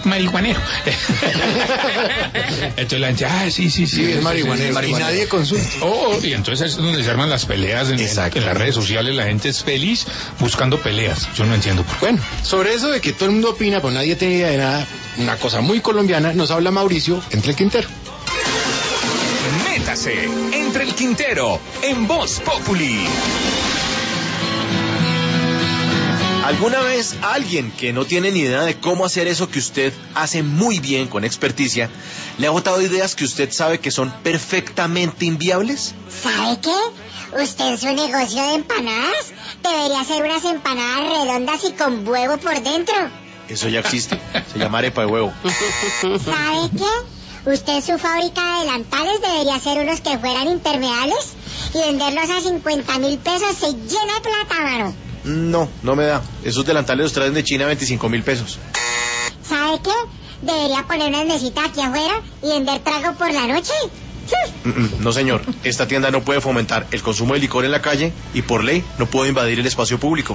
marihuanero. Entonces la gente, sí, es marihuanero. Y nadie consulta. Y entonces es donde se arman las peleas en las redes sociales. La gente es feliz buscando peleas. Yo no entiendo por qué. Bueno, sobre eso de que todo el mundo opina, pero nadie tiene idea de nada, una cosa muy colombiana, nos habla Mauricio Entre el Quintero. Métase Entre el Quintero en Voz Populi. ¿Alguna vez alguien que no tiene ni idea de cómo hacer eso que usted hace muy bien con experticia, le ha botado ideas que usted sabe que son perfectamente inviables? ¿Sabe qué? Usted en su negocio de empanadas debería hacer unas empanadas redondas y con huevo por dentro. Eso ya existe, se llama arepa de huevo. ¿Sabe qué? Usted en su fábrica de delantales debería hacer unos que fueran impermeables y venderlos a 50.000 pesos. Se llena de plata, mano. No me da. Esos delantales los traen de China a 25.000 pesos. ¿Sabe qué? Debería poner una mesita aquí afuera y vender trago por la noche. No, señor. Esta tienda no puede fomentar el consumo de licor en la calle y por ley no puede invadir el espacio público.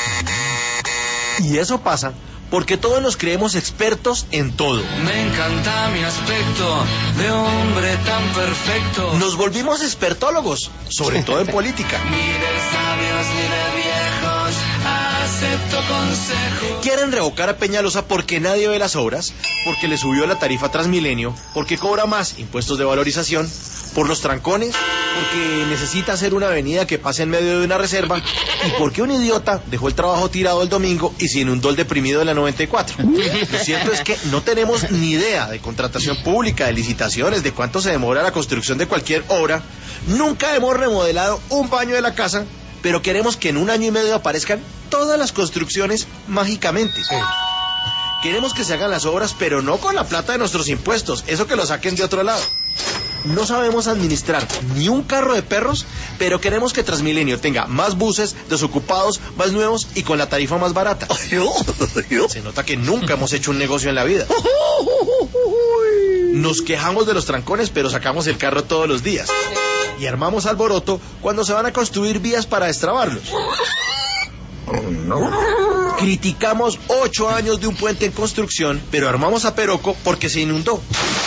Y eso pasa porque todos nos creemos expertos en todo. Me encanta mi aspecto de hombre tan perfecto. Nos volvimos expertólogos, sobre todo en política. Ni de sabios ni de viejos acepto consejo. Quieren revocar a Peñalosa porque nadie ve las obras, porque le subió la tarifa Transmilenio, porque cobra más impuestos de valorización, por los trancones, porque necesita hacer una avenida que pase en medio de una reserva y porque un idiota dejó el trabajo tirado el domingo y se inundó el deprimido de la 94. Lo cierto es que no tenemos ni idea de contratación pública, de licitaciones, de cuánto se demora la construcción de cualquier obra. Nunca hemos remodelado un baño de la casa, pero queremos que en 1 año y medio aparezcan todas las construcciones mágicamente. Queremos que se hagan las obras, pero no con la plata de nuestros impuestos, eso que lo saquen de otro lado. No sabemos administrar ni un carro de perros, pero queremos que Transmilenio tenga más buses, desocupados, más nuevos y con la tarifa más barata. Se nota que nunca hemos hecho un negocio en la vida. Nos quejamos de los trancones, pero sacamos el carro todos los días. Y armamos alboroto cuando se van a construir vías para destrabarlos. Criticamos 8 años de un puente en construcción, pero armamos a Peroco porque se inundó.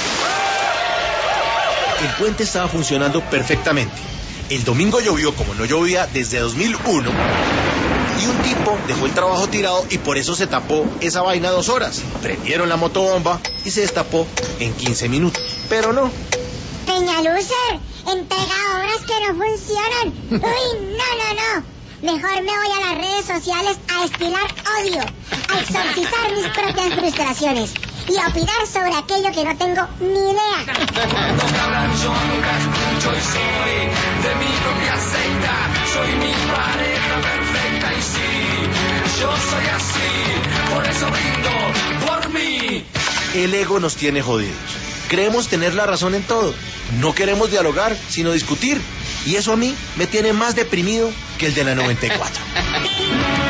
El puente estaba funcionando perfectamente. El domingo llovió como no llovía desde 2001 y un tipo dejó el trabajo tirado y por eso se tapó esa vaina 2 horas. Prendieron la motobomba y se destapó en 15 minutos. Pero no. Peñalucer, entrega obras que no funcionan. Uy, no. Mejor me voy a las redes sociales a destilar odio, a exorcizar mis propias frustraciones y a opinar sobre aquello que no tengo ni idea. Yo nunca escucho y soy de mi propia secta. Soy mi pareja perfecta y sí, yo soy así, por eso brindo por mí. El ego nos tiene jodidos. Creemos tener la razón en todo. No queremos dialogar, sino discutir. Y eso a mí me tiene más deprimido que el de la 94.